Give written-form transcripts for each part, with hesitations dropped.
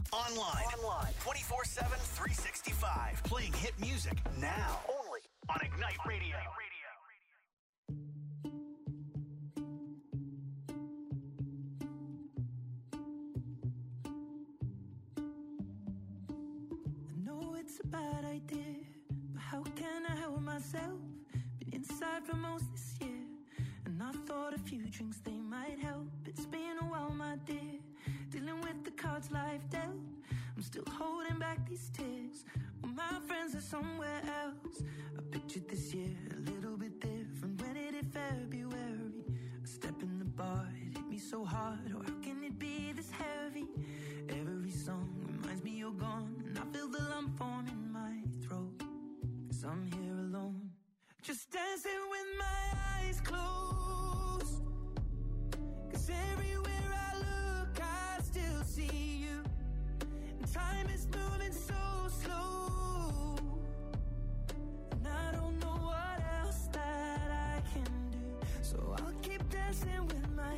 Online. 24/7, 365. Playing hit music now. Only on Ignite Radio. I know it's a bad idea, but how can I help myself? Been inside for most this year, and I thought a few drinks, they might help. It's been a while, my dear, dealing with the cards life dealt. I'm still holding back these tears, well, my friends are somewhere else. I pictured this year a little bit different. When it hit February, a step in the bar, it hit me so hard. Oh, how can it be this heavy? Every song reminds me you're gone, and I feel the lump form in my throat, 'cause I'm here alone, just dancing with my eyes closed. 'Cause everywhere I look, I still see you. And time is moving so slow, and I don't know what else that I can do. So I'll keep dancing with my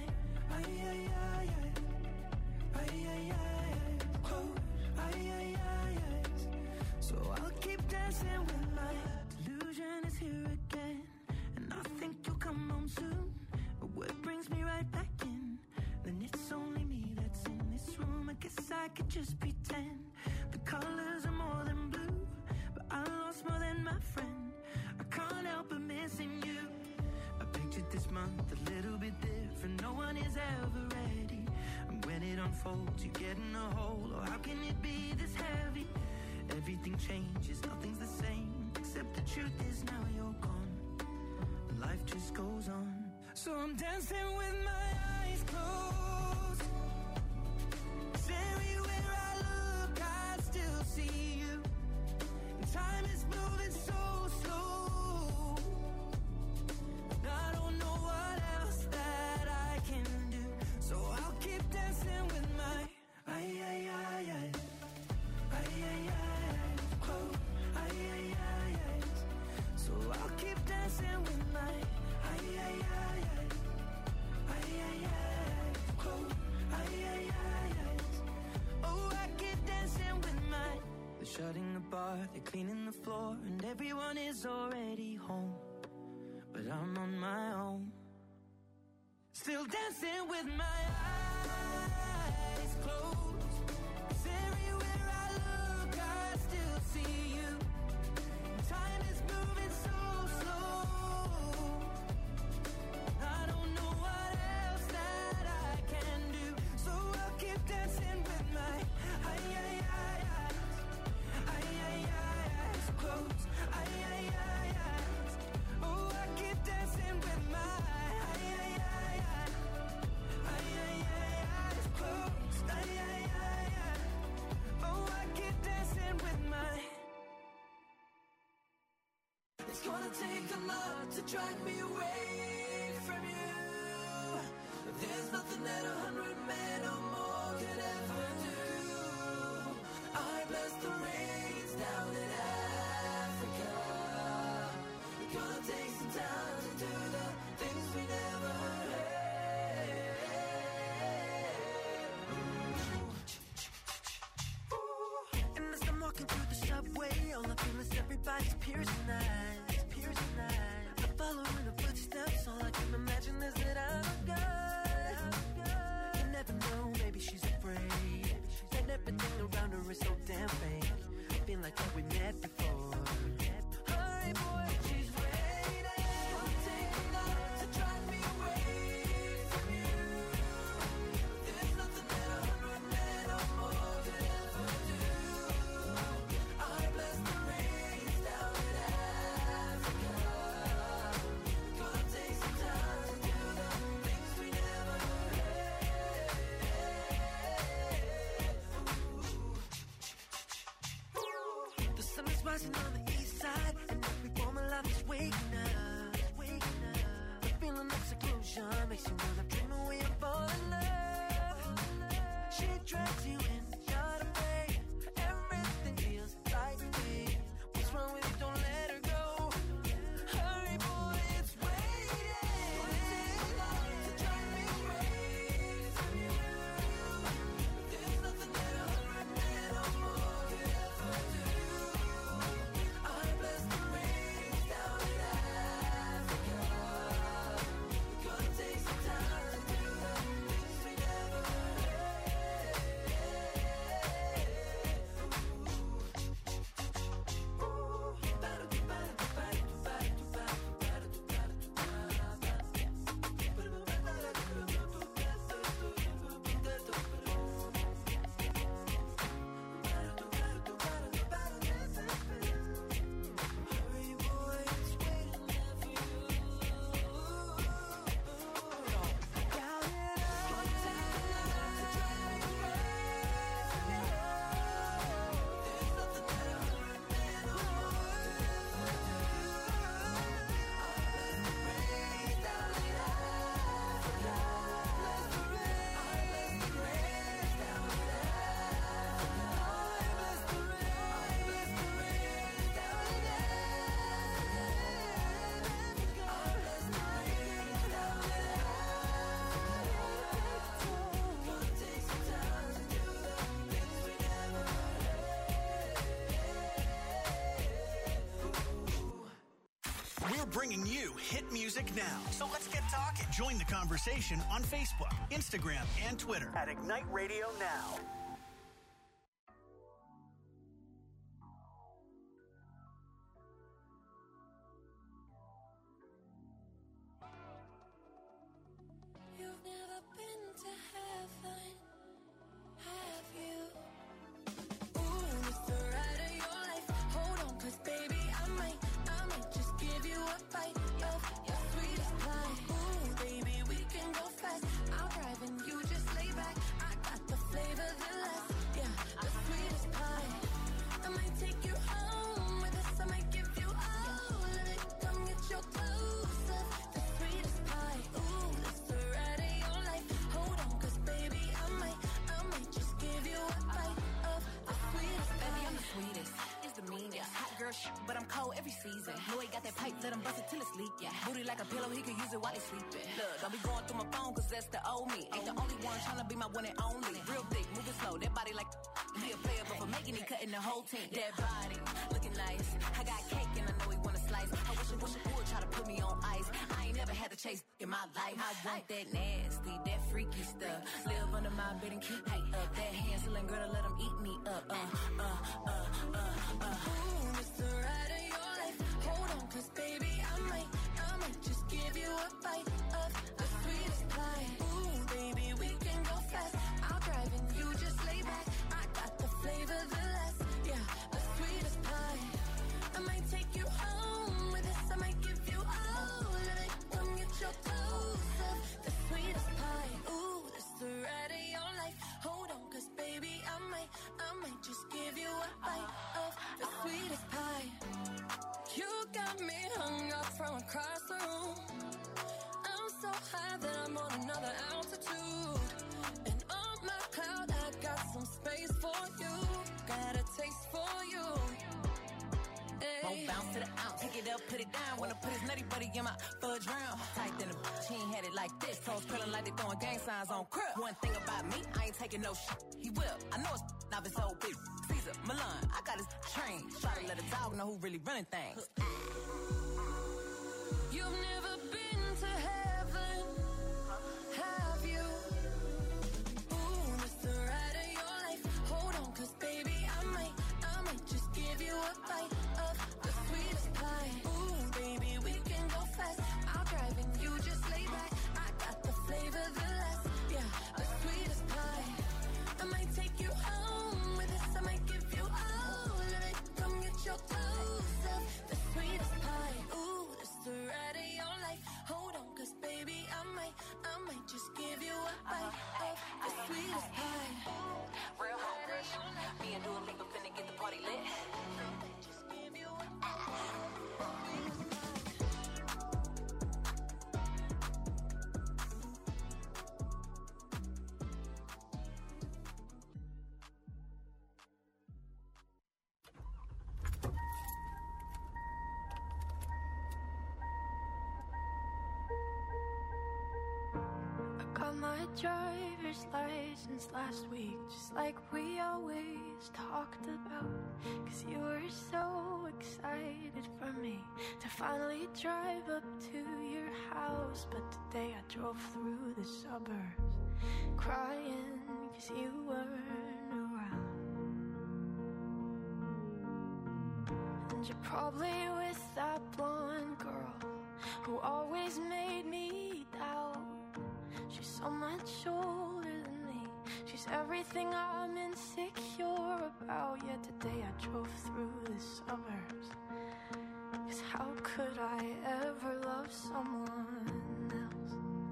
so I'll keep dancing with my delusion is here again, and I think you'll come home soon. But what brings me right back in? Then it's only me that's in this room. I guess I could just pretend the colors are more than blue, but I lost more than my friend. I can't help but missing you. I pictured this month a little bit different. No one is ever ready, and when it unfolds, you get in a hole. Oh, how can it be this heavy? Everything changes, nothing's the same, except the truth is now you're gone. Life just goes on. So I'm dancing with my eyes closed. 'Cause everywhere I look, I still see you. And time is moving so slow, and I don't know what else that I can do. So I'll keep dancing with my so I'll keep dancing with my oh, I keep dancing with my. They're shutting the bar, they're cleaning the floor, and everyone is already home, but I'm on my own, still dancing with my eyes closed. 'Cause everywhere I look, I still see you. Time is moving so slow, I don't know what else that I can do. So I'll keep dancing with my eyes closed. Oh, I keep dancing with my eyes closed. Oh, I keep dancing with my. It's gonna take a lot to drag me away from you. There's nothing that 100 men or more could ever do. I bless the rains down in Africa. It's gonna take some time to do the things we never had. And as I'm walking through the subway, all I feel is everybody's piercing eyes. I'm following the footsteps, all I can imagine is that I'm a god. You never know, maybe she's afraid, and everything around her is so damn fake. I feel like that we met before. Hi boy, she's waiting. Gonna take a lot to drive me away from you. There's nothing that 100 men or more could ever do. I bless the rains down in Africa. Gonna take some time to do the things we never had. The sun is rising on the east side, and every form of life is waking up. The feeling of seclusion makes you wanna dream away and fall in love. She drags you in, not afraid. Everything feels right to me. What's wrong with you? Don't let her go. Hurry, boy, it's waiting. Gonna take a lot to drive me away from you. There's nothing that 100 bringing you hit music now. So let's get talking. Join the conversation on Facebook, Instagram, and Twitter at Ignite Radio Now. You've never been to heaven, have you? Ooh, it's the ride of your life. Hold on, 'cause baby, I might just give you a bite of your sweetest pie. Ooh, baby, we can go fast. I'll drive and you just lay back. I got the flavor, the last, yeah, the sweetest pie. I might take you home with us. I might give you all of it. Come get your clothes up, the sweetest pie. Ooh, it's the ride of your life. Hold on, 'cause baby, I might just give you a bite of the sweetest pie. Baby, I'm the sweetest. It's the meanest. Hot girl shit, but I'm cold every season. Know he got that pipe, let him bust it till it's leak. Yeah. Booty like a pillow, he can use it while he's sleeping. Look, don't be going through my phone, 'cause that's the old me. Ain't the only one trying to be my one and only. Real thick, moving slow, that body like he a player, but for making it, cutting the whole team. That body, looking nice. I got cake and I know he wanna slice. I wish it would try to put me on ice. I ain't never had to chase in my life. I want that nasty, that freaky stuff. Live under my bed and keep me up. That Hansel girl to let him eat me up. Ooh, it's the ride of your life. Hold on, 'cause baby, I might just give you a bite of the sweetest pie. Ooh, baby, we can go fast. I'll drive and you just lay back. I got the flavor, the last, yeah, the sweetest pie. I might take you home with us. I might give you all of it. Come get your clothes up, the sweetest pie. Ooh, it's the ride of your life. Hold on, 'cause baby, I might just give you a bite of the sweetest pie. You got me hung up from across the room. I'm so high that I'm on another altitude. And on my cloud, I got some space for you. Got a taste for you. Won't bounce to the ounce. Take it up, put it down. Wanna put his nutty buddy in my fudge round. Tight than a bitch, he ain't had it like this. Toes curling like they throwing gang signs on crib. One thing about me, I ain't taking no shit. He will. I know it's not his whole big. Caesar, Milan, I got his train. Try to let a dog know who really running things. You've never been to heaven, have you? Ooh, it's the ride of your life. Hold on, 'cause baby, I might just give you a bite of the sweetest pie. Ooh, baby, we can go fast. I'll drive and you just lay back. I got the flavor, the last, yeah, the sweetest pie. I might take you home with us. I might give you all of it. Come get your clothes up, the sweetest pie. Ooh, it's the ride of your life. Hold on, 'cause baby, I might just give you a bite of the sweetest pie. Real home rush. Me and Dua Lipa finna get the party lit. Just give you a bite of the sweetest pie. Got my driver's license last week, just like we always talked about. 'Cause you were so excited for me to finally drive up to your house. But today I drove through the suburbs crying 'cause you weren't around. And you're probably with that blonde girl who always made me doubt. She's so much older than me. She's everything I'm insecure about. Yet today I drove through the suburbs. 'Cause how could I ever love someone else?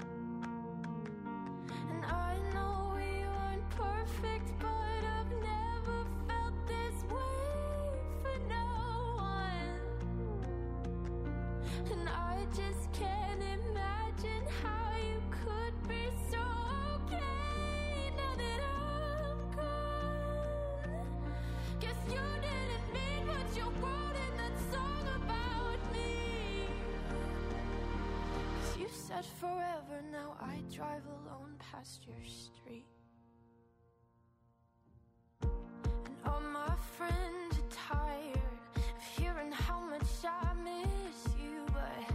And I know we aren't perfect, but I've never felt this way for no one. And I just can't imagine how you could be so okay now that I'm gone. Guess you didn't mean what you wrote in that song about me. 'Cause you said forever, now I drive alone past your street. And all my friends are tired of hearing how much I miss you, but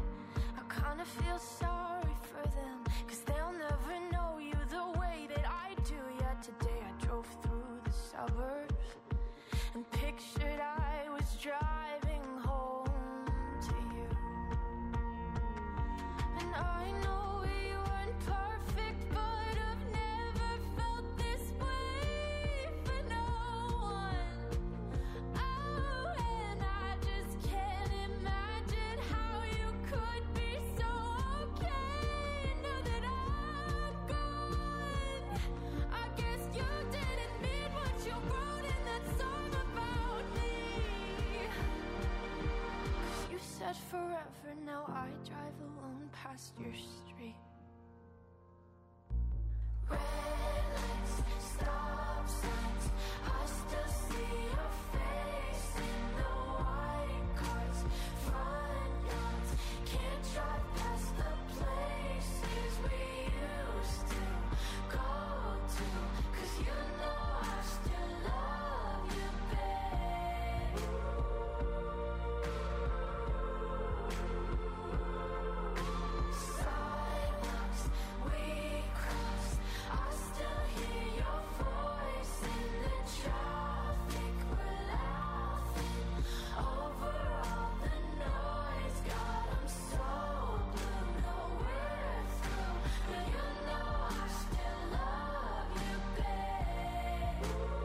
wanna feel sorry for them, 'cause they'll never know you the way that I do. Yet today I drove through the suburbs and pictured I was driving home to you. And I know we weren't perfect, but I've never felt this way for no one. Oh, and I just can't imagine how you could be so okay now that I'm gone. I guess you didn't mean what you wrote in that song about me. 'Cause you said forever, now I drive alone past your street. Red lights, stop signs, I still see your face in the white cars, front yards. Can't drive past the places we used to go to, 'cause you know I still love you, babe. Sidewalks we crossed, I still hear your voice in the traffic. We're laughing over all the noise. God, I'm so blue, know we're through, but you know I still love you, babe.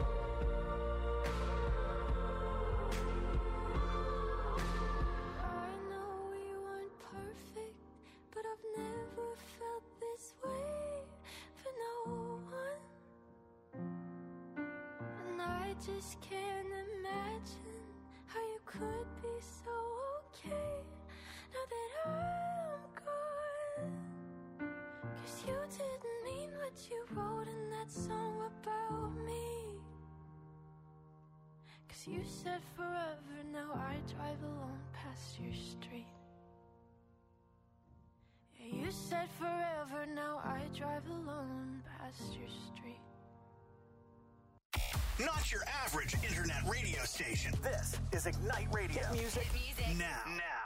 I know we weren't perfect, but I've never felt this way for no one. And I just can't imagine how you could be so okay now that I'm gone. 'Cause you didn't mean what you wrote in that song about me. 'Cause you said forever, now I drive alone past your street. Yeah, you said forever, now I drive alone past your street. Not your average internet radio station. This is Ignite Radio. Hit music now.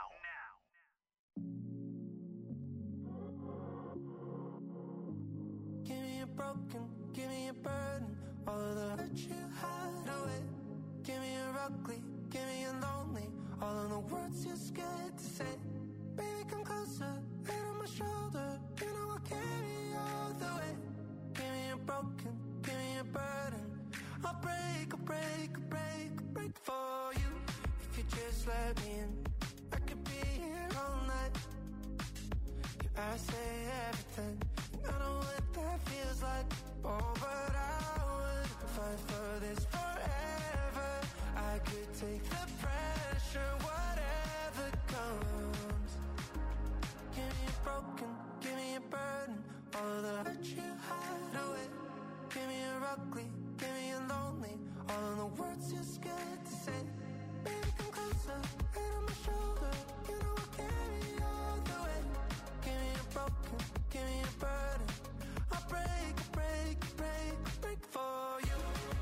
Give me a broken, give me a burden, all of the hurt you hide away. Give me a ugly, give me a lonely, all of the words you're scared to say. Baby, come closer, head on my shoulder, you know I'll carry you all the way. Give me a broken, give me a burden, I'll break, I'll break, I'll break, I'll break for you. If you just let me in, I could be here all night. Yeah, I say everything, and I know what that feels like. Oh, but I would fight for this forever. I could take the pressure, whatever comes. Give me a broken, give me a burden, all of the hurt you hide away. Give me a ugly, give me a lonely, all of the words you're scared to say. Baby, come closer, head on my shoulder, you know I'll carry you all the way. Give me a broken, give me a burden, I'll break, break, break, break for you.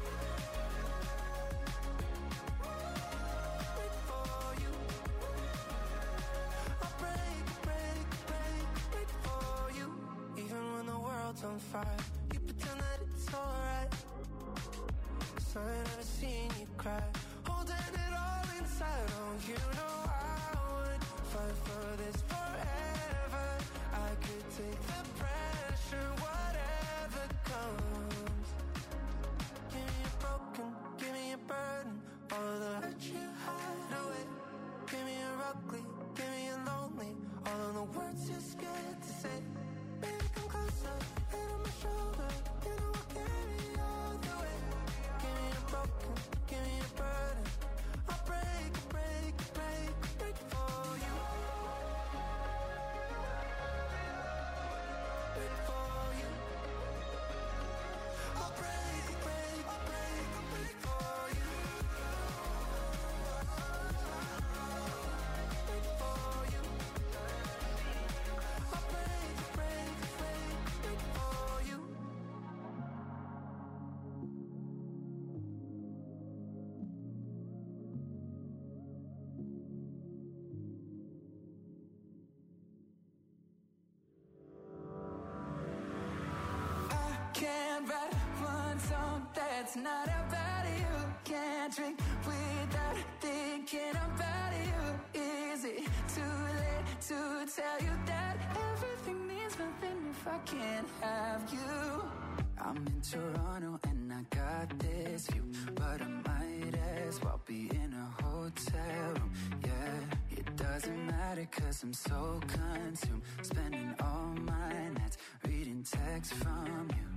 Break for you. I'll break, break, break, break for you. Even when the world's on fire, you pretend that it's alright. 'Cause I ain't never seen you cry, holding it all inside. Oh, you know I would fight for this forever. I could take the pressure, whatever comes. Give me a broken, give me a burden, all of the hurt you hide away. Give me a ugly, give me a lonely, all of the words you're scared to say. Baby, come closer, head on my shoulder. that's not about you. Can't drink without thinking about you. Is it too late to tell you that everything means nothing if I can't have you? I'm in Toronto and I got this view, but I might as well be in a hotel room, yeah. It doesn't matter cause I'm so consumed, spending all my nights reading texts from you.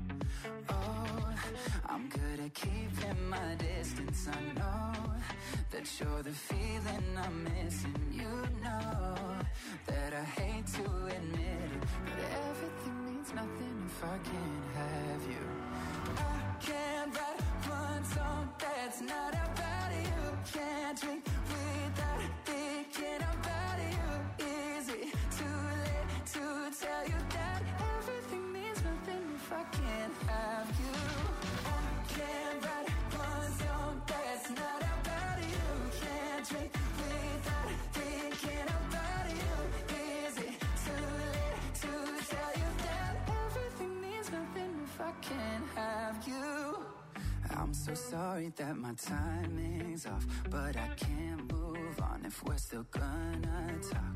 Oh, I'm good at keeping my distance. I know that you're the feeling I'm missing. You know that I hate to admit it, but everything means nothing if I can't have you. I can't write one song that's not about you. Can't drink without thinking about you. Is it too late to tell you that everything means nothing if I can't have you? I can't write one song that's not about you. Can't drink without thinking about you. Is it too late to tell you that everything means nothing if I can't have you? I'm so sorry that my timing's off, but I can't move on if we're still gonna talk.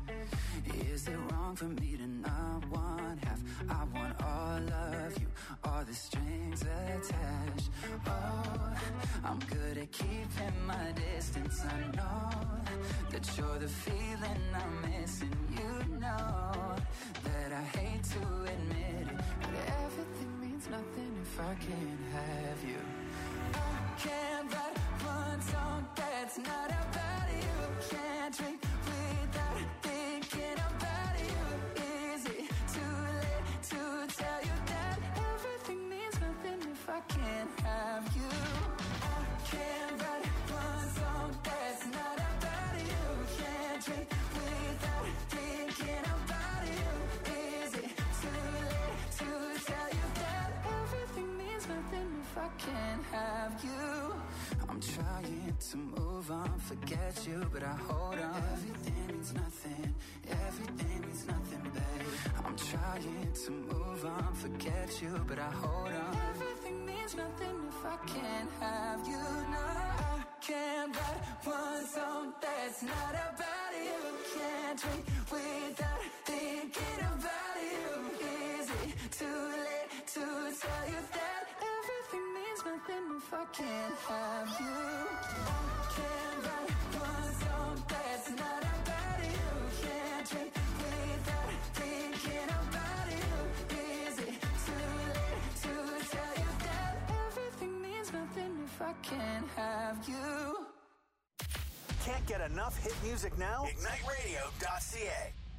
Is it wrong for me to not want half? I want all of you, all the strings attached. Oh, I'm good at keeping my distance. I know that you're the feeling I'm missing. You know that I hate to admit it, but everything means nothing if I can't have you. I can't write one song that's not about you. Can't drink without thinking about you. Is it too late to tell you that everything means nothing if I can't have you? I can't write one song that's not about you. Can't drink without thinking about you. Is it too late to tell you that everything means nothing if I can't have you? I'm trying to move on, forget you, but I hold on. Everything means nothing, everything means nothing, babe. I'm trying to move on, forget you, but I hold on. Everything means nothing if I can't have you. No, I can't write one song that's not about you. Can't drink without thinking about you. Is it too late to tell you that everything means nothing if I can't have you? I can't write one song that's not about you. Can't drink without thinking about you. Is it too late to tell you that everything means nothing if I can't have you? Can't get enough hit music now? IgniteRadio.ca.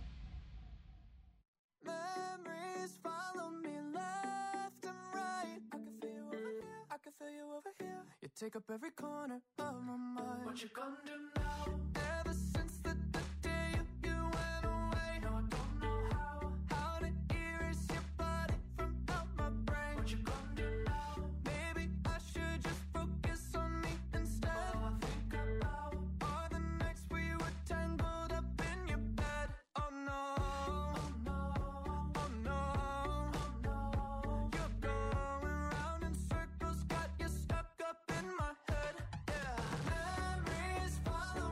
Memories follow me left and right. I can feel you over here, I can feel you over here. You take up every corner of my mind. What you gonna do now? Ever since the day you went away, no, I don't know how to erase your body from out my brain. What you gonna do now? Maybe I should just focus on me instead. All I think about are the nights we were tangled up in your bed. Oh no, oh no, oh no, oh no. You're going round in circles, got you stuck up in my head. Yeah, memories follow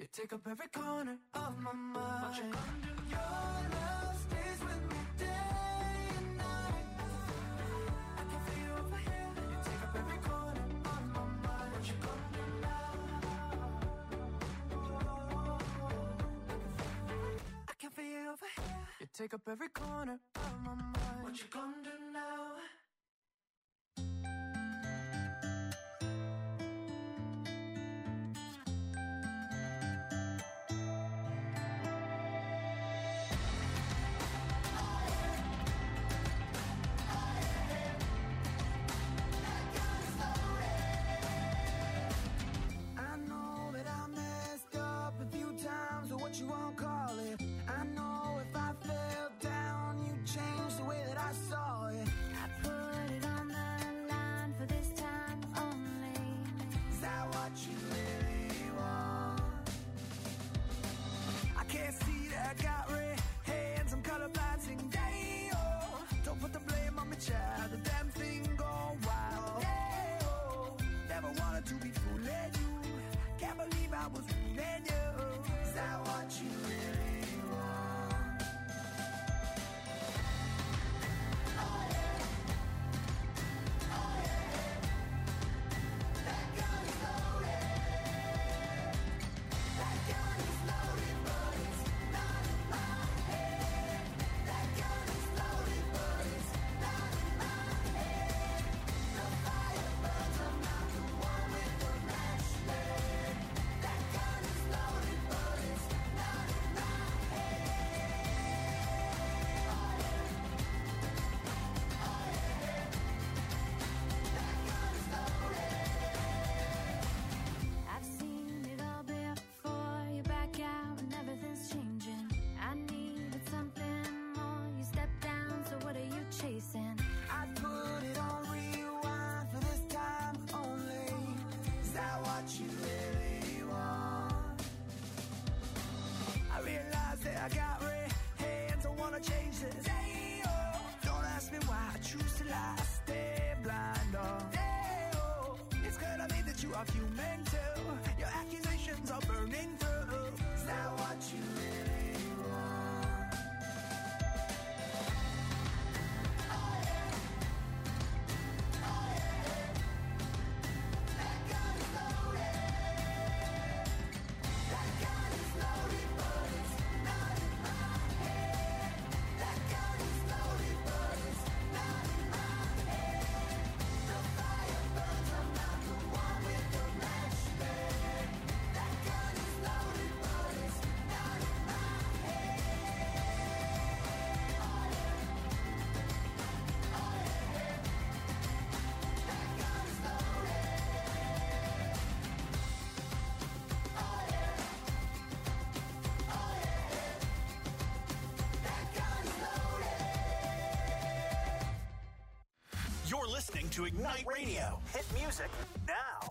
You take up every corner of my mind. What you gonna do? Your love stays with me day and night. I can feel you over here. You take up every corner of my mind. What you gonna do now? I can feel you over here. You take up every corner of my mind. What you gonna do now? What you won't call it. I know if I fell down, you'd change the way that I saw it. I put it on the line for this time only. Is that what you really want? I can't see that I got red hands, I'm colorblind, sing day, oh. Don't put the blame on me, child, the damn thing gone wild. Day, oh. Never wanted to be fooling you, can't believe I was fooling you. Is that what you really want? Oh yeah. Oh yeah. That gun is loaded. That gun is loaded, but it's not in my head. That gun is loaded, but it's not in my head. The fire burns, I'm not the one with the match leg. That gun is loaded, but it's not in my head. Oh yeah. Oh yeah. That gun is loaded. I've seen it all before. You back out and everything's changing. I needed something more. You step down, so what are you chasing? I put it on rewind for this time only. Is that what you really want? I realize that I got red hands, I wanna change this. Hey, oh. Don't ask me why I choose to lie, I stay blind, oh. Hey, oh. It's clear to me that you are human too. Your accusations are burning through. Is that what you really want? Oh yeah. Oh yeah. That gun is loaded. That gun is loaded, but it's not in my head. That gun is loaded, but it's not in my head. The fire burns, I'm not the one with the match leg. That gun is loaded, but it's not in my head. Oh yeah. Oh yeah. That gun is loaded. Oh yeah. Oh yeah. That gun is loaded. You're listening to Ignite Radio. Hit music now.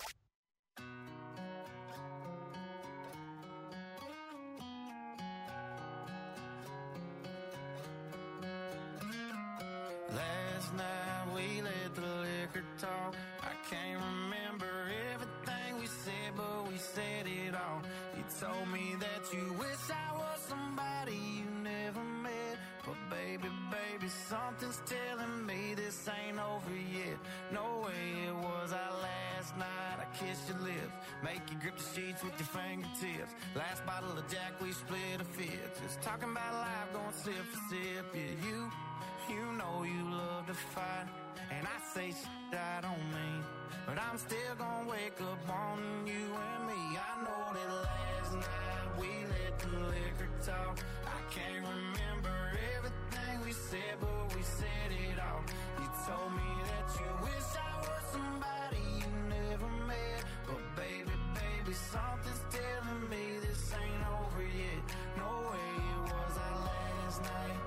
Last night we let the liquor talk. I can't remember everything we said, but we said it all. You told me that you wish I was somebody you never met. But baby, something's telling me this ain't over yet. No way it was our last night. I kissed your lips, make you grip the sheets with your fingertips. Last bottle of Jack, we split a fifth. Just talking about life, going sip for sip. Yeah, you know you love to fight, and I say shit I don't mean, but I'm still gonna wake up wanting you and me. I know that last night we let the liquor talk. I can't remember everything we said, but we said it all. You told me that you wish I was somebody you never met, but baby, something's telling me this ain't over yet. No way it was our last night.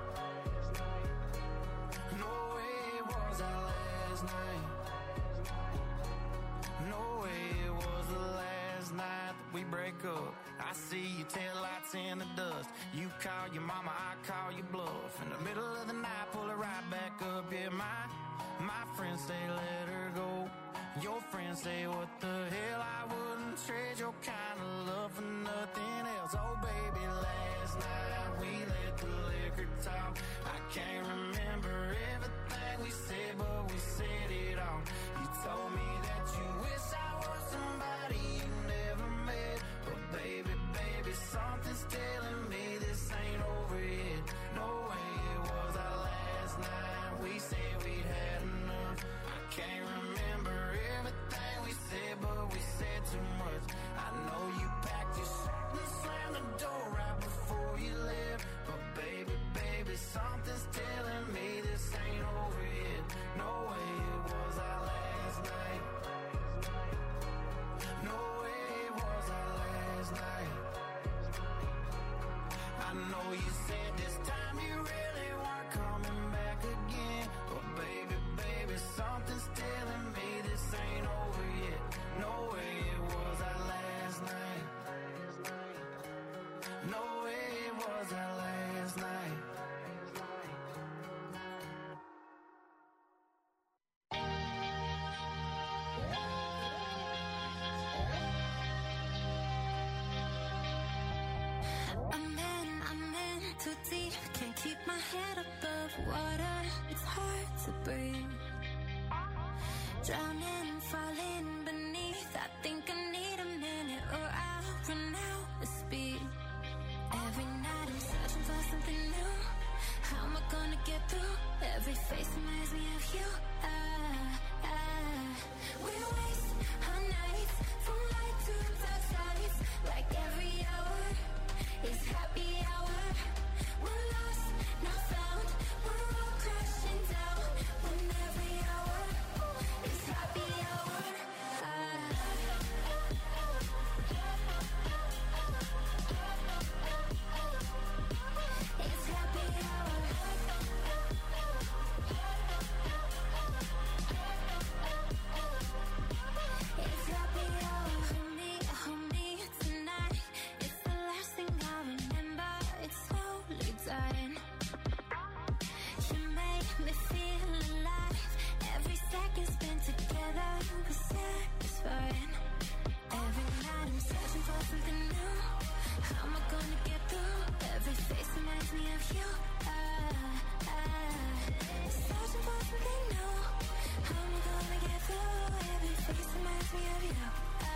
No way it was our last night. No way it was the last night that we break up. I see your taillights in the dust. You call your mama, I call your bluff. In the middle of the night, pull her right back up. Yeah, my friends say let her go. Your friends say what the hell, I wouldn't trade your kind of love for nothing. nothing else. Oh baby, last night we let the liquor talk. I can't remember everything we said, but we said it all. You told me that you wish I was somebody you never met, but baby, something's telling me this ain't over yet. No way it was our last night. We said we'd had enough. I can't remember everything we said, but we said too much. I know you packed your shit and slammed the door right before you left, but baby, something's telling me this ain't over yet. No way it was our last night. No way it was our last night. I know you said this time you really weren't coming back again, but baby, something's telling me this ain't over yet. No way it was our last night. No way it was our last night. I'm in too deep, can't keep my head above water. It's hard to breathe. Drowning, falling beneath. I think I need a minute or I'll run out of speed. Every night I'm searching for something new. How am I gonna get through? Every face reminds me of you. We waste our nights from light to dark sides. Like every hour is happy hour. We're lost, not found. We're all crashing down. When every hour is happy hour. It's happy hour. It's happy hour. Hold me tonight. It's the last thing I remember. It's slowly dying. You make me feel alive. Every second spent together was satisfying. Every night I'm searching for something new. How am I gonna get through? Every face reminds me of you. Searching for something new. How am I gonna get through? Every face reminds me of you.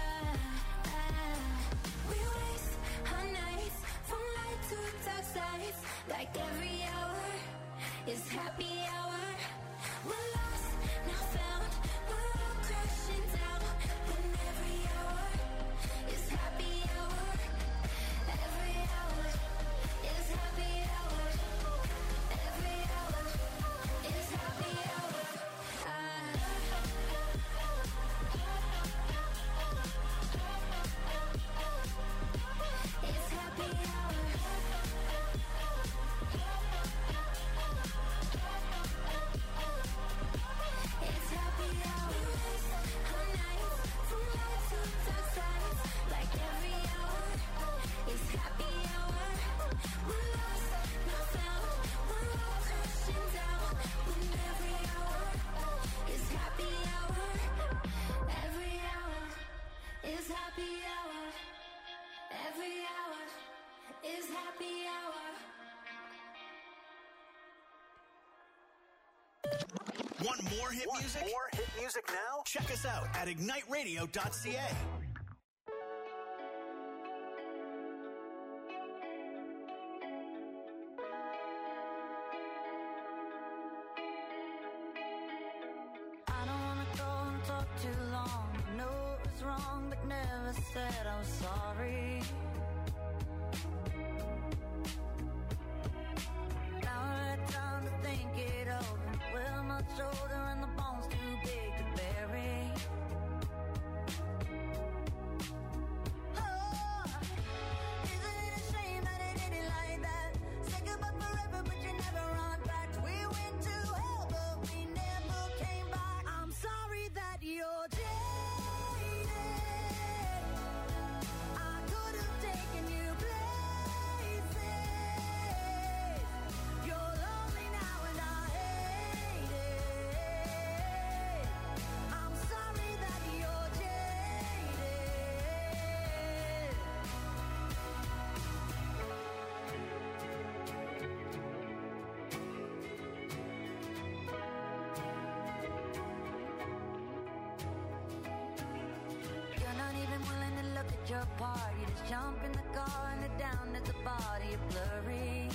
We waste our nights from light to dark sides. Like every hour is happy hour. We're lost, not found. We're all crashing down. When every hour is happy hour. Every hour is happy hour. Every hour is happy hour. It's happy hour. It's happy hour. Our nights from light to dark sides. Like every hour is happy hour. We're lost, not found. We're all crashing down. When every hour is happy hour. Every hour is happy hour. Every hour is happy hour. Want more hit music? More hit music now? Check us out at igniteradio.ca. I don't wanna go and talk too long. I know it was wrong, but never said I was sorry. Now I had time to think it over. Well, my shoulder and the bones too big to bury. Oh, isn't it a shame that it ended like that? Say goodbye forever, but you never run back. We went to hell, but we never came back. I'm sorry that you're jaded. I could have apart. You just jump in the car and they're down at the body, you're blurry.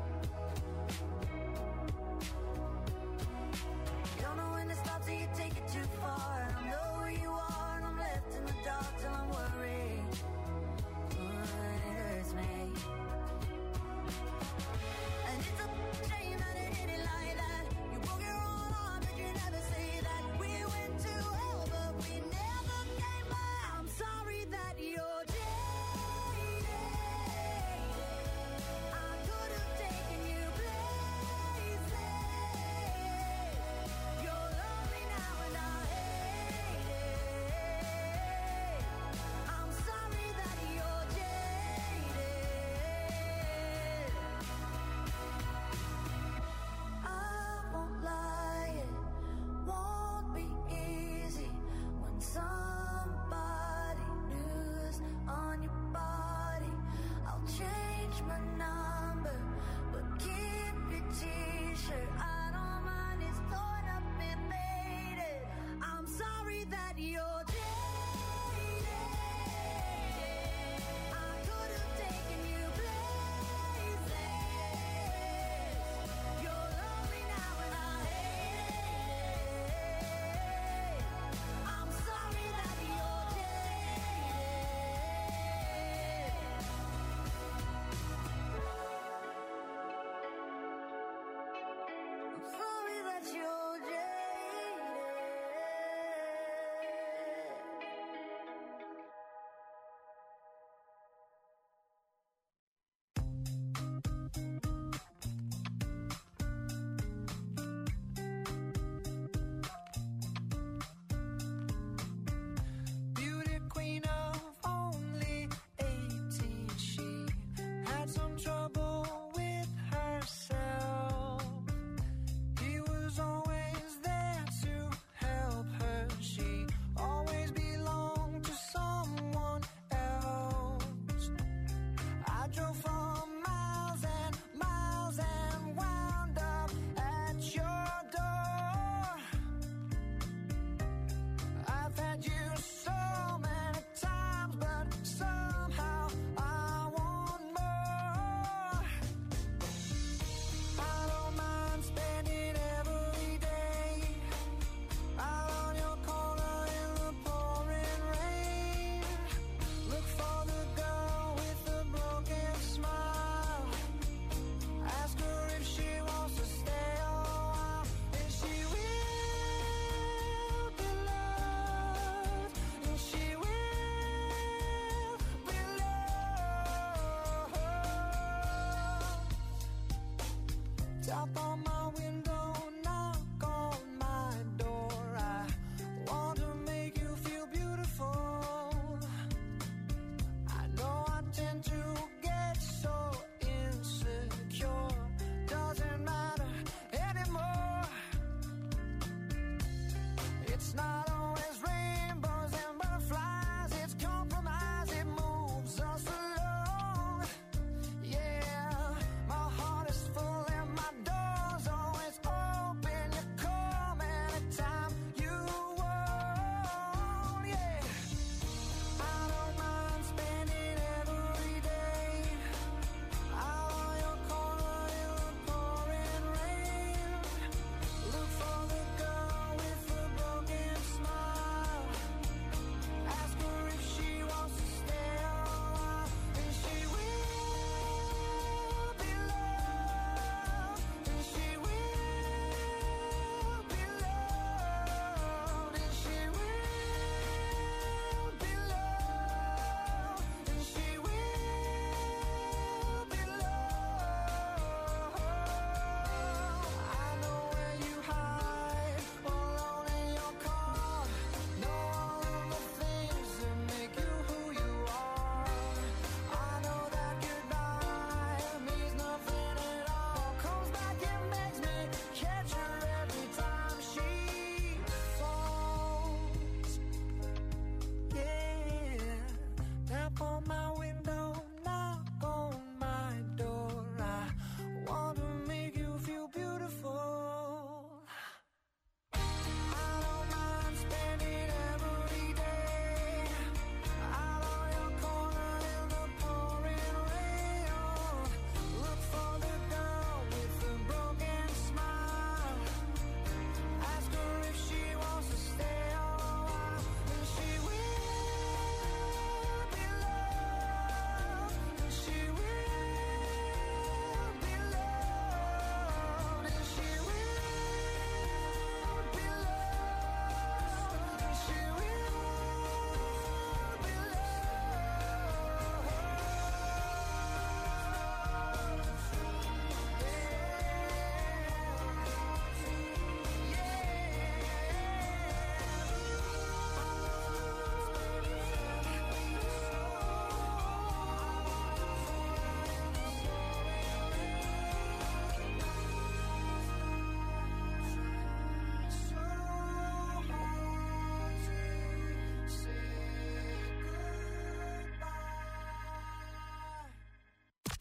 Don't know when to stop till you take it too far. And I know where you are and I'm left in the dark till I'm worried. It hurts me. And it's a shame that it ended like that. You broke your own heart but you never say that. We went to hell but we never came back. I'm sorry that you're jaded. I could have taken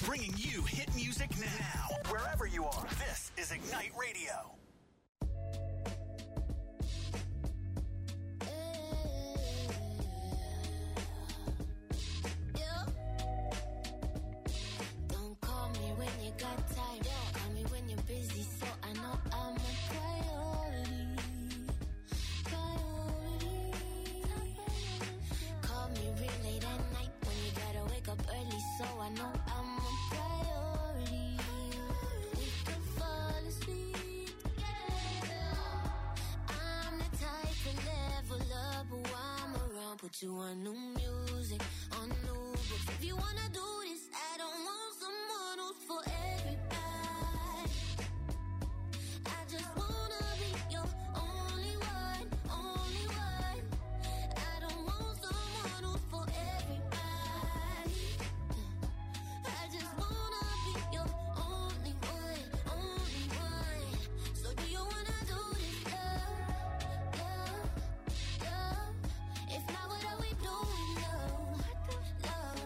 bringing you hit music now. Wherever you are, this is Ignite Radio. Don't call me when you got time. Call me when you're busy, so I know I'm a priority. Call me real late at night when you gotta wake up early, so I know I'm a priority. We can fall asleep together. I'm the type to level up, but while I'm around, put you on new music, on new books. If you wanna do this, I don't want someone who's for everybody. I just wanna be your only one, only one. I don't want someone who's for everybody. I just wanna be your only one, only one. So do you wanna do this, love, love, love? If not, what are we doing, love, love,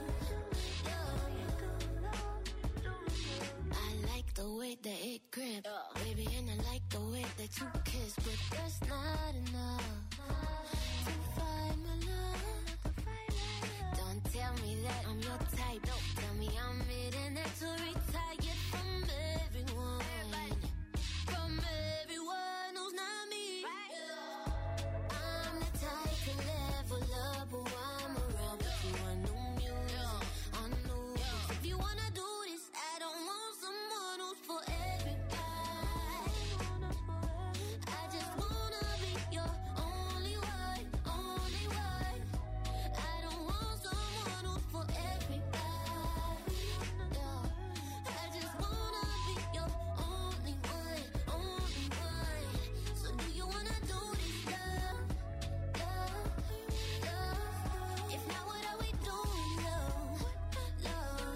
love? I like the way that it grip, baby, and I like the way that you kiss, but that's not enough to find my love. Don't tell me that I'm your type. Tell me I'm it and that to retire from everyone. From everyone who's not me. I'm the type to level up, but while I'm around, put you on new music, on new books. If you wanna do this, I don't want someone who's for everybody. I just wanna be your only one, only one. I don't want someone who's for everybody. I just wanna be your only one, only one. So do you wanna do this, love, love, love? If not, what are we doing, love, love,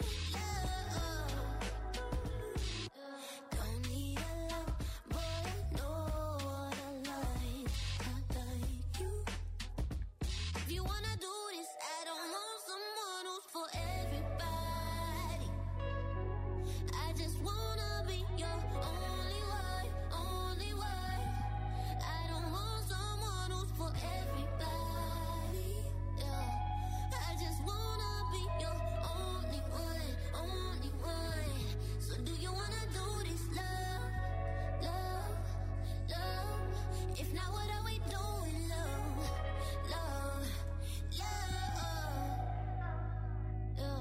love? Don't need a lot, but I know what I like. I like you. If you wanna do this, I don't want someone who's for everybody. I just wanna be your only one, only one. I don't want someone who's for everybody. Yeah. I just wanna be your only one, only one. So do you wanna do this, love, love, love? If not, what are we doing, love, love, love? Yeah.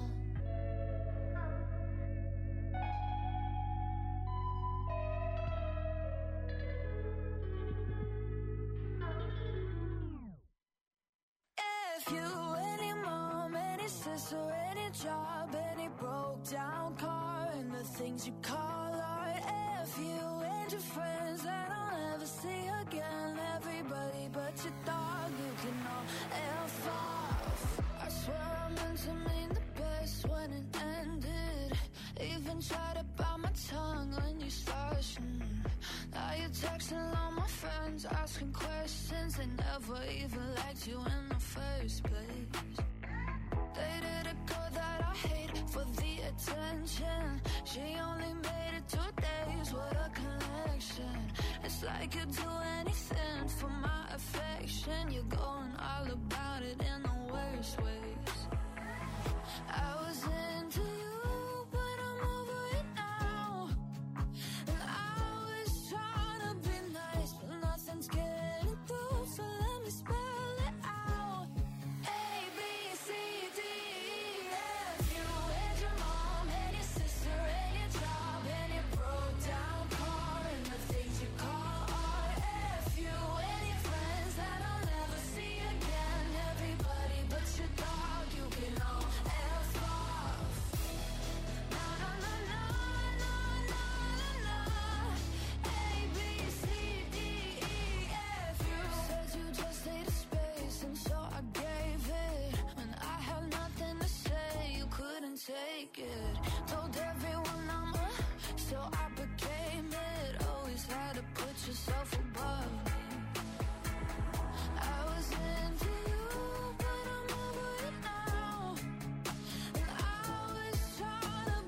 If you, any mom, any sister, any job, any broke down car, and the things you call art. If you and your friends that I'll never see again, everybody but your dog, you can all F off. I swear I meant to mean the best when it ended. Even tried to bite my tongue when you started. Now you're texting all my friends, asking questions. They never even liked you in the first place. Dated a girl that I hate for the attention. She only made it 2 days, what a connection. It's like you'd do anything for my affection. You're going all about it in the worst ways. I was into you, but I'm over it now. And I was trying to be nice, but nothing's getting through, so let me spell it out. A, B, C, D, E, F. You and your mom and your sister and your job and your broke down car and the things you call art. F you and your friends that I'll never see again. Everybody but your dog, you can all F off. Na na na na na na na na. A, B, C, D, E, F. You said you just needed space, and so I gave it. When I had nothing to say, you couldn't take it. Told everyone I'm so I became it. Always had to put yourself above me. I was into you, but I'm over it now. And I was trying to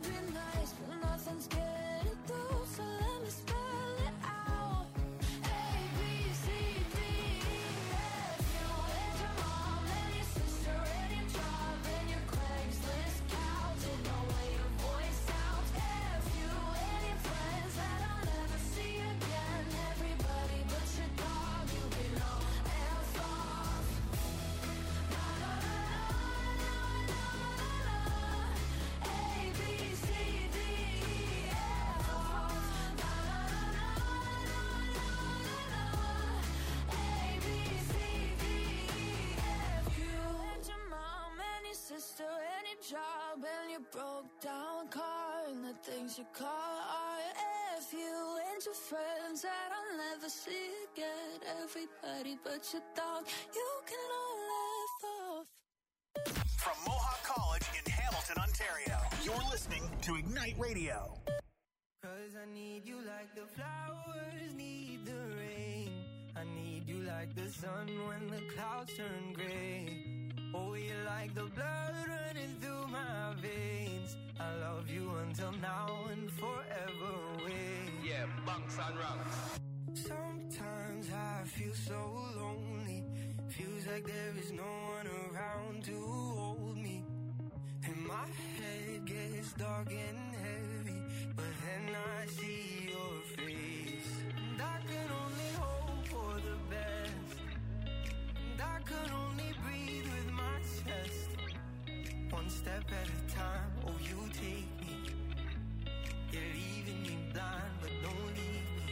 things you call RF. You and your friends that I'll never see again. Everybody but your dog, you can all laugh off. From Mohawk College in Hamilton, Ontario, you're listening to Ignite Radio. 'Cause I need you like the flowers need the rain. I need you like the sun when the clouds turn gray. Oh, you're like the blood running through my veins. I love you until now and forever away. Yeah, bunks and rocks. Sometimes I feel so lonely. Feels like there is no one around to hold me. And my head gets dark and heavy, but then I see your face. And I can only hope for the best. And I can only breathe with my chest. One step at a time, oh you take me. You're leaving me blind, but don't leave me.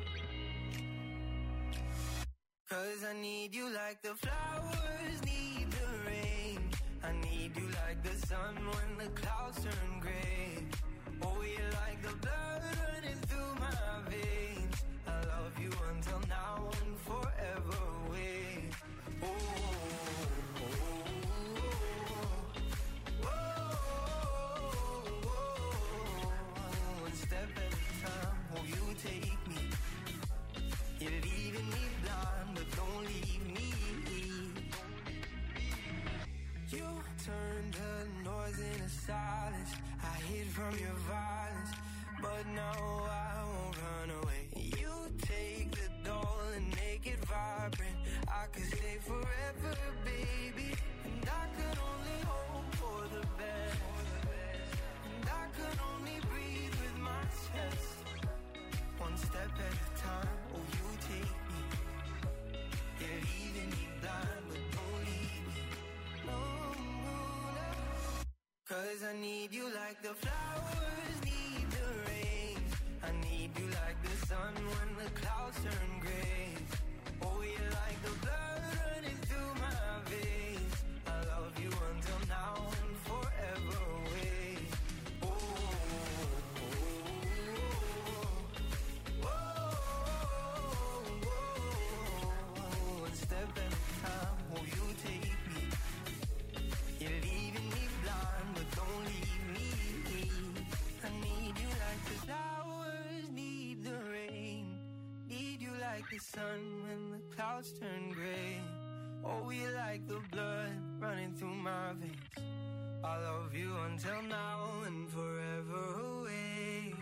'Cause I need you like the flowers need the rain. I need you like the sun when the clouds turn gray. Oh, you're like the blood running through my veins. I love you until now and forever away. Oh, oh, oh, oh, oh. One step at a time, oh, you take me. You're leaving me blind, but don't leave me. You turned the noise into silence. I hid from your violence, but now I won't run away. You take the doll and make it vibrant. I could stay forever, baby. And I could only hope for the best. And I could only breathe with my chest. One step at a time, oh you take me. You're leaving me blind, but don't leave me. No, no, no. 'Cause I need you like the flowers need the rain. I need you like the sun when the clouds turn gray. Oh, you're like the blood running through my veins. I love you until now and forever away. Oh, oh, oh, oh, oh. One step at a time, oh, you take me. You're leaving me blind, but don't leave me. I need you like the flowers need the rain. Need you like the sun when the clouds turn gray. Oh, you like the blood running through my veins. I love you until now and forever away.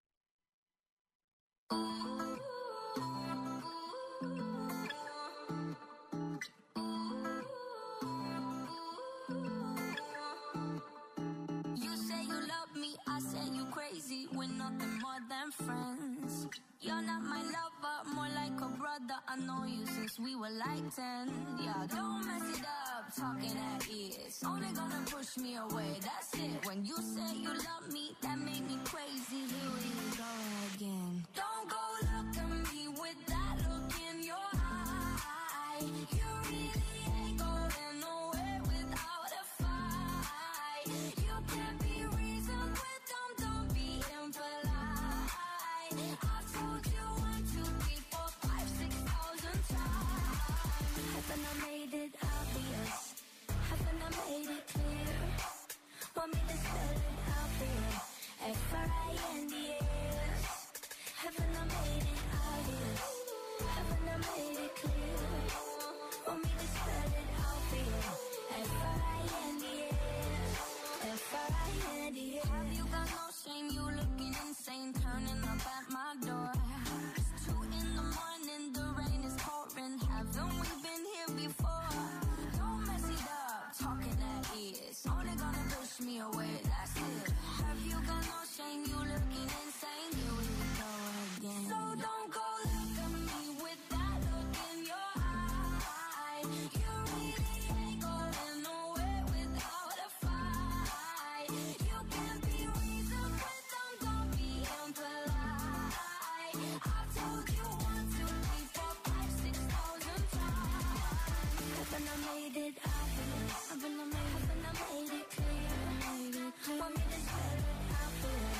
You say you love me, I say you crazy. We're nothing more than friends. You're not my lover, more like a brother. I know you since we were like 10. Yeah, don't mess it up, talking at ears. Only gonna push me away, that's it. When you say you love me, that made me crazy. Here we go again. Don't go look at me with that look in your eye. You really ain't going nowhere without a fight. You can't be reasoned with them, don't be impolite. I've told you 1, 2, 3, 4, 5, 6,000 times. Haven't I made it obvious? Haven't I made it clear? Want me to spell it out for you? F-R-I-N-D-S. Haven't I made it obvious? Haven't I made it clear? Want me to spell it out for you? F-R-I-N-D-S. F-R-I-N-D-S. Have you got no shame? You looking insane, turning up at my door. It's 2 in the morning, the rain is pouring. Haven't we been here before? Don't mess it up, talking at ears. Only gonna push me away, that's it. Have you got no shame? You looking insane. Here we go again. So don't go look at me with that look in your eye. You really ain't going nowhere without a fight. You can't be reasoned with them, don't be impolite. I've told you 1, 2, 3, 4, 5, 6,000 times. Haven't I made it obvious? Haven't I made it clear? Want me to spell it out for you?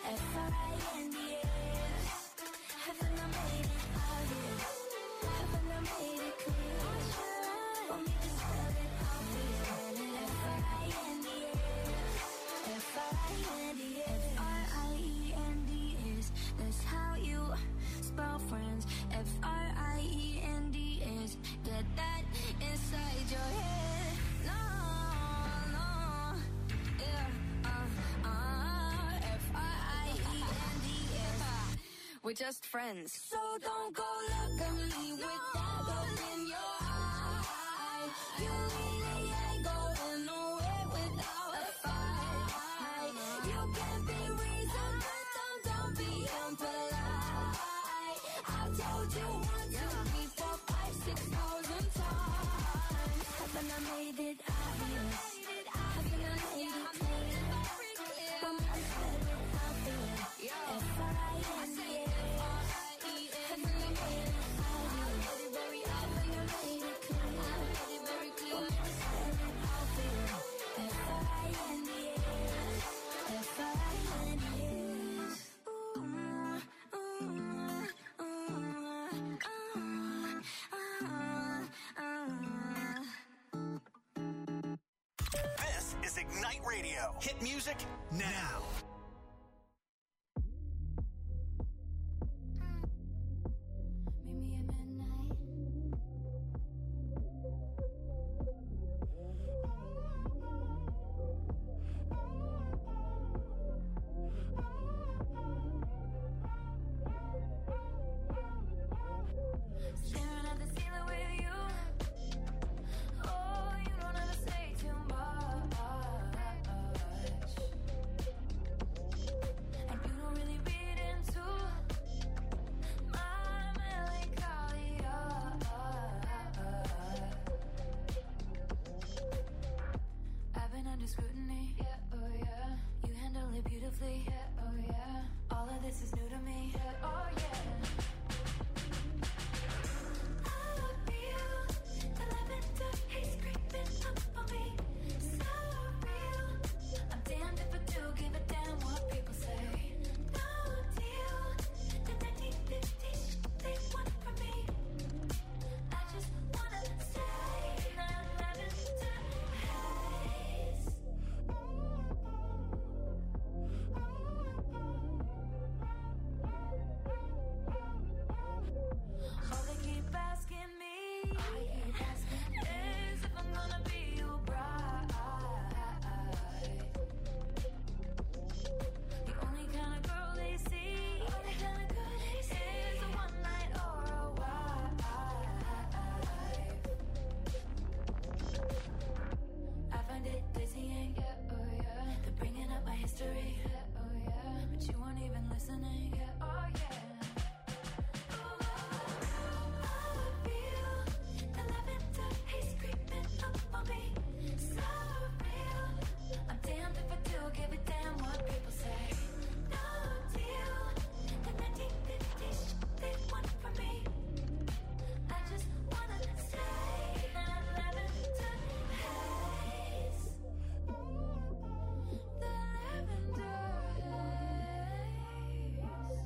F-R-I-N-D-S. Haven't I made it obvious? Haven't I made it clear? Want me to spell it out for you? F-R-I-N-D-S. F-R-I-N-D-S. F-R-I-E-N-D-S. That's how you spell friends. F-R-I-E-N-D-S. Get that inside your head. No, no, yeah, F-R-I-E-N-D-S. We're just friends. So don't go look at me with that look in your eye. You really ain't going nowhere without a fight. You can be reasoned, but don't be impolite. I've told you 1, 2, 3, 4, 5, 6,000 times. Haven't I made it obvious? Haven't I made it clear? Want me to spell it out for you? F-R-I-N-D-S. Haven't I made it obvious? Haven't I made it clear? Want me to spell it out for you? F-R-I-N-D-S. F-R-I-N-D-S. This is Ignite Radio. Hit music now. Meet me at midnight. Staring at the ceiling with you. Oh, you don't ever say too much. And you don't really read into my melancholia. I've been under scrutiny. Yeah, oh yeah. You handle it beautifully. Yeah, oh yeah. All of this is new to me. Yeah, oh yeah. I feel the lavender haze creeping up on me. So real. I'm damned if I do give a damn what people say. No deal. The 1950s they want from me. I just wanna stay in that lavender haze. All they keep asking me is if I'm gonna be your bride. The only kind of girl they see is a one night or a wife. I find it dizzying, yeah, oh yeah. They're bringing up my history, yeah, oh yeah. But you weren't even listening, yeah, oh yeah. I feel the lavender haze creeping up on me. So real. I'm damned if I do give a damn what people say. No deal. The 1950s they want from me. I just wanna stay in that lavender haze. The lavender haze.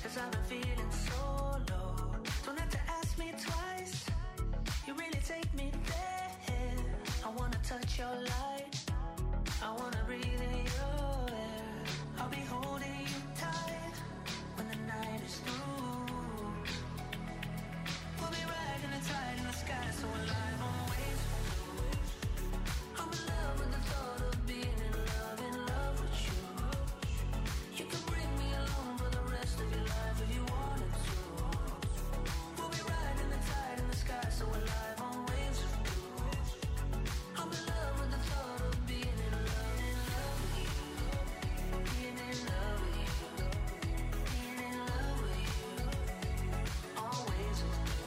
'cause I've been feeling so low. Don't have to ask me twice. You really take me there. I wanna touch your light. I wanna breathe in your air. I'll be holding you tight when the night is through. We'll be riding the tide in the sky, so alive on waves. I'm in love with the thought of being in love with you. You can bring me along for the rest of your life if you wanted to. We'll be riding the tide in the sky, so alive on waves. I'm in love with the thought of being in love with you. Being in love with you. Being in love with you. Always with you.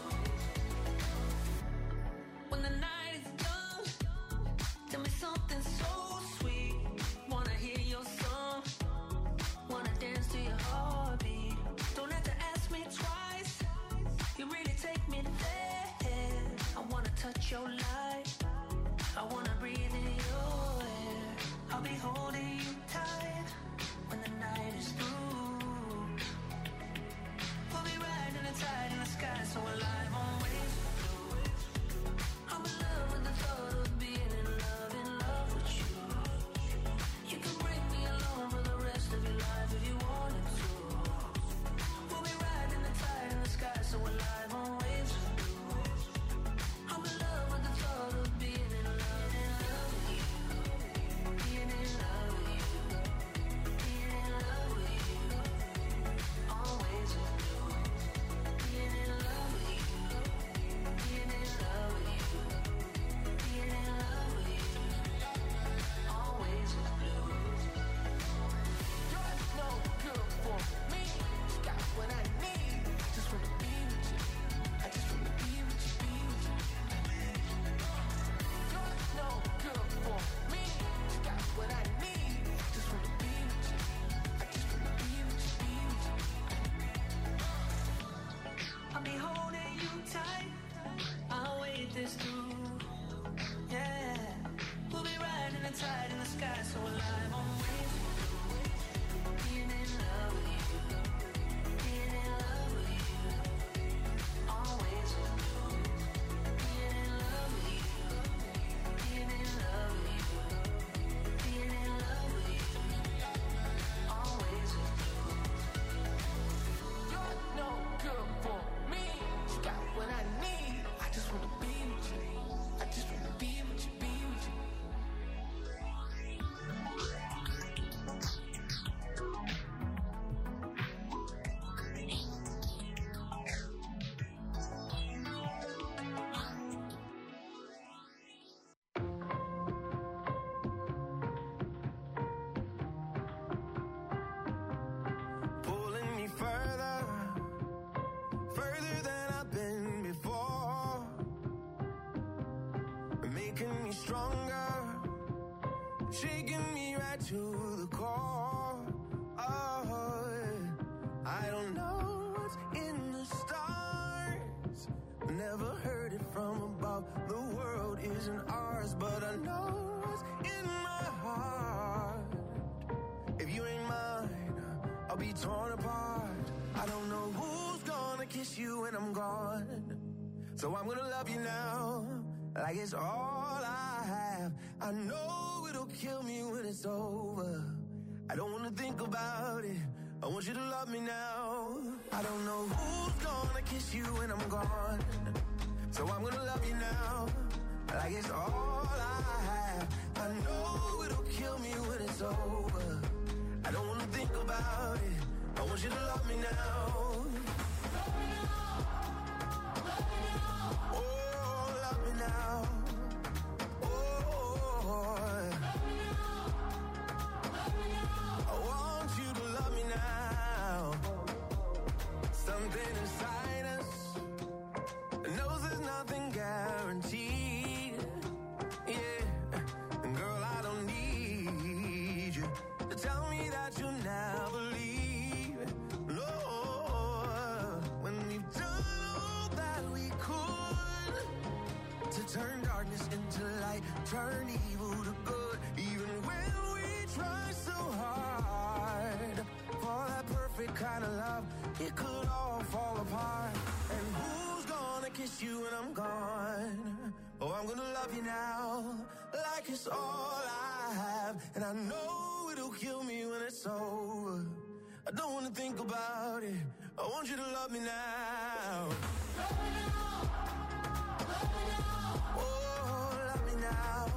When the night is done, tell me something so sweet. Wanna hear your song. Wanna dance to your heartbeat. Don't have to ask me twice. You really take me there. I wanna touch your light. I wanna breathe in your air. I'll be holding you tight when the night is through. We'll be riding the tide in the sky, so alive on waves. I'm in love with the thought of being in love with you. You can bring me along for the rest of your life if you wanted to. We'll be riding the tide in the sky, so alive on waves. I'm in love with the thought of being in love with you. Being in love with you. Being in love with you. Always with you. Being in love with you. Being in love with you. Being in love with you. Always with you. You're no good for me. Got what I need. Just wanna be with you. I just wanna be with you, be with you. You're no good for me. Got what I need. Just wanna be with you. I just wanna be with you, be with you. I'll be holding you tight. I'll wait this through. Yeah. We'll be riding the tide in the sky, so alive on waves. Being in love with you. Being in love with you. Always with you. Being in love with you. Being in love with you. Being in love with you. Always with you. You're no good for me. You got what I need. I just wanna be with you. I just wanna be with you, be with you. Pulling me further, further than I've been before, making me stronger, shaking me right to the core. Oh, I don't know what's in the stars, never heard it from above. The world isn't ours, but I know what's in my heart. If you ain't mine, I'll be torn apart. I don't know who's gonna kiss you when I'm gone, so I'm gonna love you now, like it's all I have. I know it'll kill me when it's over. I don't wanna think about it. I want you to love me now. I don't know who's gonna kiss you when I'm gone, so I'm gonna love you now, like it's all I have. I know it'll kill me when it's over. I don't wanna think about it. I want you to love me now. Love me now. Love me now. Oh, love me now. Oh, love me now. Love me now. I want you to love me now. Something inside us knows there's nothing guaranteed. Yeah, and girl, I don't need you to tell me that you'll never leave. No, when we've done all that we could to turn darkness into light, turn evil to good, even when we try so hard for that perfect kind of love. it could all fall apart. And who's gonna kiss you when I'm gone? Oh, I'm gonna love you now, like it's all I have. And I know it'll kill me when it's over. I don't wanna think about it, I want you to love me now. Love me now, love me now. Oh, love me now.